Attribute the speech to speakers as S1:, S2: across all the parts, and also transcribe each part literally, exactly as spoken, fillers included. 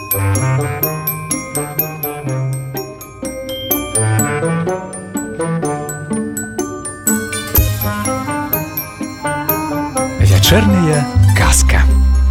S1: Вечерняя казка.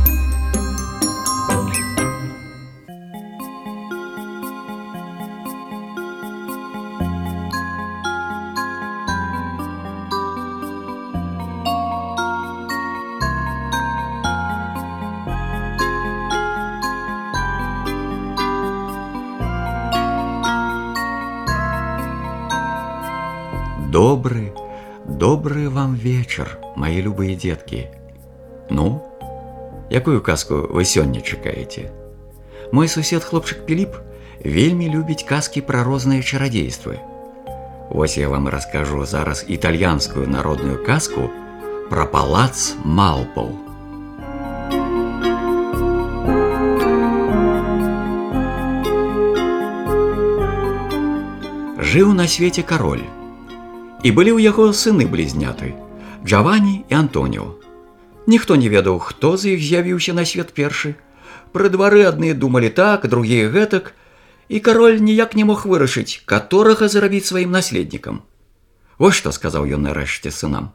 S2: Добрый, добрый вам вечер, мои любые детки. Ну, якую казку вы сёння чакаеце? Мой сусед хлопчык Піліп вельмі любіць казкі пра розныя чарадзействы. Вось я вам раскажу зараз італьянскую народную казку пра палац Малпаў. Жыў на свеце кароль, і былі ў яго сыны-блізняты Джавані і Антоніо. Ніхто не ведаў, хто з іх з'явіўся на свет першы. Пры двары адныя думалі так, другія гэтак, і кароль ніяк не мог вырашыць, каторага зрабіць сваім наследнікам. Вось што сказаў ён нарэшце сынам: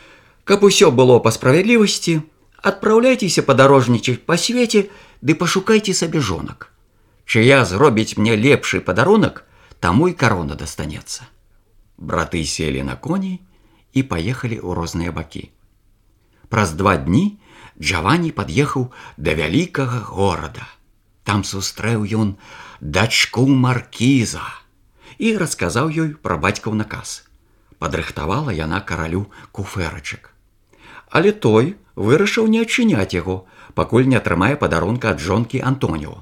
S2: каб усё было па справядлівасці, адпраўляйцеся падарожнічаць па свеце ды пашукайце сабе жонак. Чыя зробіць мне лепшы падарунак, таму і карона дастанецца. Браты селі на коней і паехалі ў розныя бакі. Праз два дні Джавані пад'ехаў да вялікага горада. Там сустрэў ён дачку маркіза і расказаў ёй пра бацькаў наказ. Падрыхтавала яна каралю куфэрачак. Але той вырашыў не адчыняць яго, пакуль не атрымае падарунка ад жонкі Антоніо.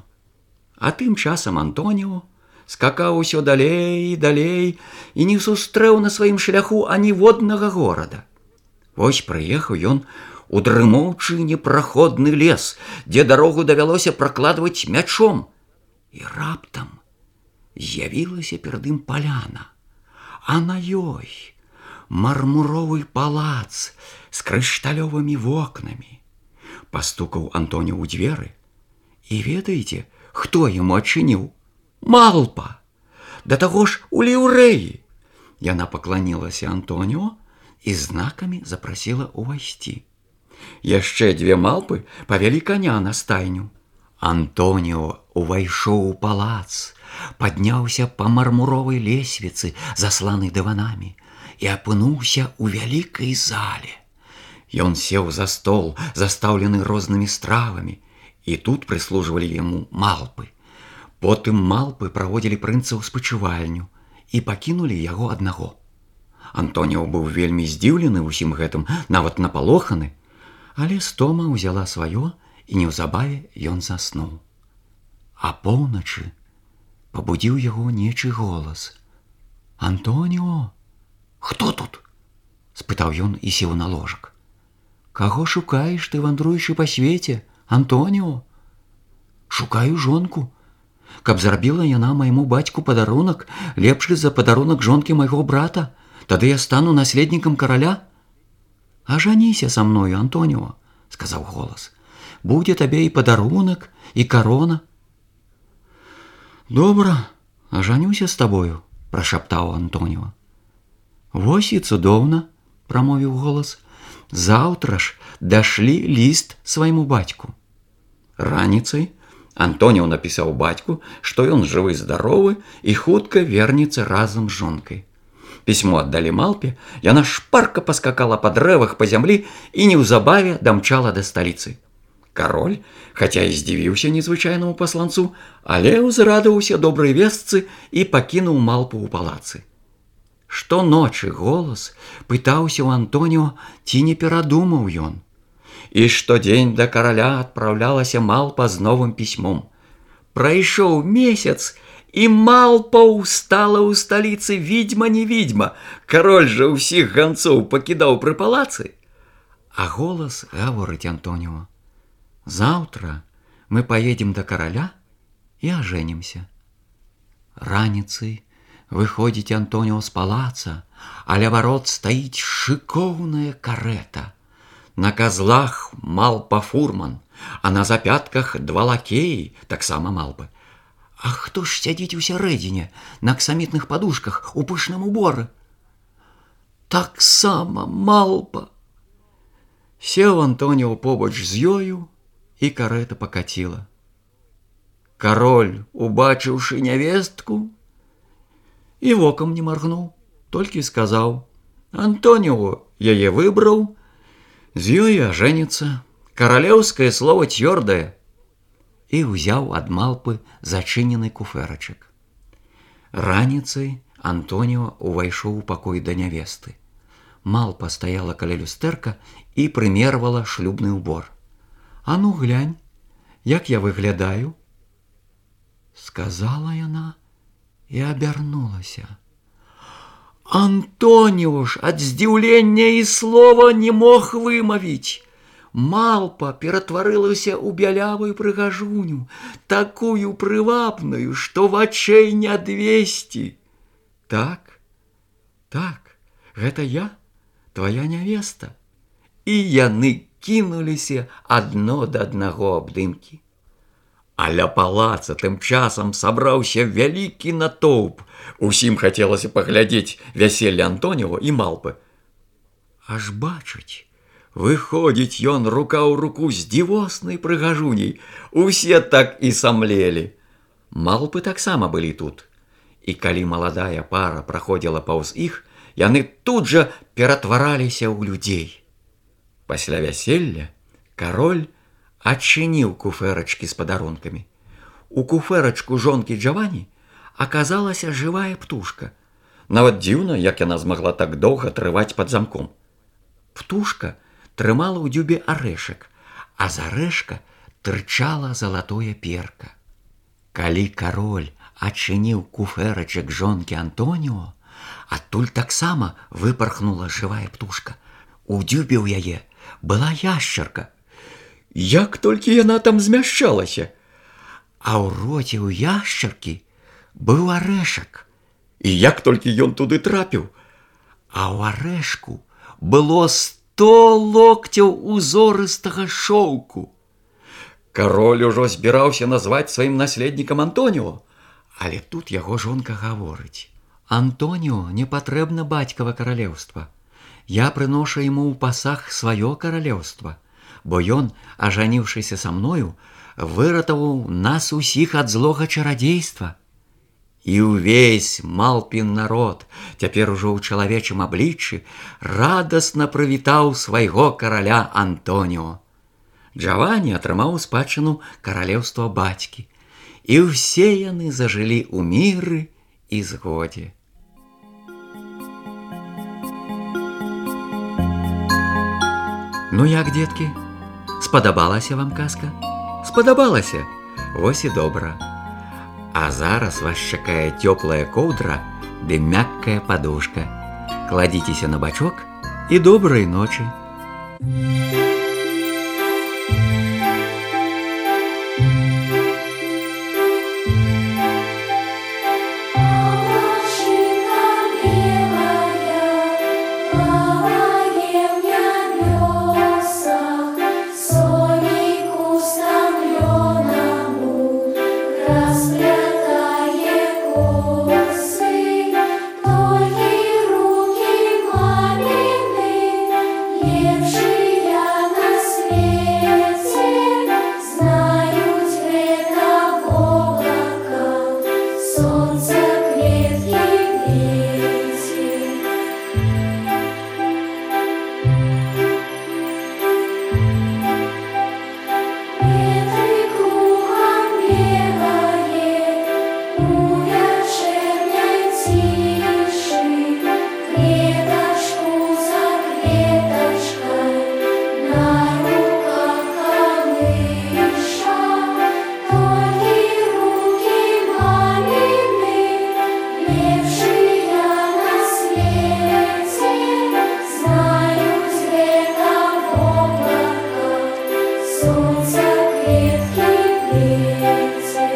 S2: А тым часам Антоніо скакаў усё далей і далей і не сустрэў на сваім шляху аніводнага горада. Вось прыехаў ён у дрымоўчы непраходны лес, дзе дарогу давялося пракладваць мячом. І раптам з'явілася перад ім паляна, а на ёй мармуровы палац з крышталёвымі вокнамі. Пастукаў Антоніо ў дзверы, і ведаеце, хто яму адчыніў? Малпа! Да таго ж у ліўрэі! Яна пакланілася Антоніо і знакамі запрасіла ўвайсці. Яшчэ дзве малпы павялі каня на стайню. Антоніо увайшоў у палац, падняўся па мармуровай лесвіцы, засланай дыванамі, і апынуўся ў вялікай зале. Ён сеў за стол, застаўлены рознымі стравамі, і тут прыслужвалі яму малпы. Потым малпы праводзілі прынца ў спачывальню і пакінулі яго аднаго. Антоніо быў вельмі здзіўлены ўсім гэтым, нават напалоханы, але стома ўзяла сваё, і неўзабаве ён заснуў. А поўначы пабудзіў яго нечы голас: «Антоніо, хто тут?» – спытаў ён і сеў на ложак. «Каго шукаеш ты, вандруючы па свеце, Антоніо?» «Шукаю жонку, каб зрабіла яна майму бацьку падарунак, лепшы за падарунак жонкі майго брата, тады я стану наследнікам караля». «Ажаніся са мною, Антоніо», – сказаў голас. «Будзе табе і падарунак, і карона». «Добра, ажанюся з табою», – прашаптаў Антоніо. «Вось і цудоўна», – прамовіў голас. «Заўтра ж дашлі ліст свайму бацьку». Раніцай Антоніо напісаў бацьку, што ён жывы-здаровы і хутка вернецца разам з жонкай. Пісьмо аддалі малпе, яна шпарка паскакала па дрэвах па зямлі і неўзабаве дамчала да сталіцы. Кароль, хаця і здзівіўся незвычайнаму пасланцу, але ўзрадаваўся добрай вестцы і пакінуў малпу ў палацы. Штоночы голас пытаўся ў Антоніо, ці не перадумаў ён. І штодзень да караля адпраўлялася малпа з новым пісьмом. Прайшоў месяц, і малпаў стала ў сталіцы відзьма не відзьма. Кароль жа ўсіх ганцоў пакідаў пры палацы. А голас гаворыць Антоніо: «Заўтра мы паедзем да караля і ажэнімся». Раніцай выходзіць Антоніо з палаца, а ля варот стаіць шыкоўная карэта. На казлах малпа-фурман, а на запятках два лакеі, таксама малпы. А хто ж сядзіць усярэдзіне, на аксамітных падушках у пышным уборы? Таксама малпа. Сеў Антоніо побач з ёю, і карэта пакаціла. Кароль, убачыўшы нявестку, і вокам не маргнуў, толькі сказаў: Антоніо яе выбраў, з ёй ажэніцца, каралеўскае слово цвёрдае, і ўзяў ад малпы зачынены куфэрачак. Раніцай Антоніо увайшоў у пакой да нявесты. Малпа стаяла каля люстэрка і прымервала шлюбны ўбор. А ну глянь, як я выглядаю, сказала яна і абярнулася. Антоніо ж ад здзіўлення і слова не мог вымавіць. Малпа ператварылася ў бялявую прыгажуню, такую прывабную, што вачэй не адвесці. Так, так, гэта я, твая нявеста. І яны кінуліся адно да аднаго абдымкі. А ля палаца тым часам сабраўся вялікі натоўп. Усім хацелася паглядзець вяселле Антоніо і малпы. Аж бачыць, выходзіць ён рука ў руку з дзівоснай прыгажуняй. Усе так і самлелі. Малпы таксама былі тут. І калі маладая пара праходзіла паўз іх, яны тут жа ператвараліся ў людзей. Пасля вяселля кароль адчыніў куфэрачкі з падарункамі. У куфэрачку жонкі Джавані аказалася жывая птушка. Нават дзіўна, як яна змагла так доўга трываць пад замком. Птушка трымала ў дзюбе арэшак, а з арэшка тырчала залатое перка. Калі кароль адчыніў куфэрачак жонкі Антоніо, адтуль таксама выпархнула жывая птушка. У дзюбе ў яе была яшчарка. Як толькі яна там змяшчалася. А ў роце ў яшчаркі быў арэшак. І як толькі ён туды трапіў. А ў арэшку было сто локцяў узорыстага шоўку. Кароль ужо збіраўся назваць сваім наследнікам Антоніо, але тут яго жонка гаворыць: Антоніо не патрэбна бацькава каралеўства. Я прыношу яму ў пасаг сваё каралеўства, бо ён, ажаніўшыся са мною, выратаваў нас усіх ад злога чарадзейства. І ўвесь малпін народ, цяпер ужо ў чалавечым абліччы, радасна прывітаў свайго караля Антоніо. Джавані атрымаў у спадчыну каралеўства бацькі, і ўсе яны зажылі ў міры і згодзе. Ну як, дзеткі, спадабалася вам казка? Спадабалася? Вось і добра. А зараз вас чакае цёплая коўдра ды мяккая падушка. Кладзіцеся на бачок і добрай ночы.
S3: Сонце квітки віці.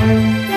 S3: Thank you.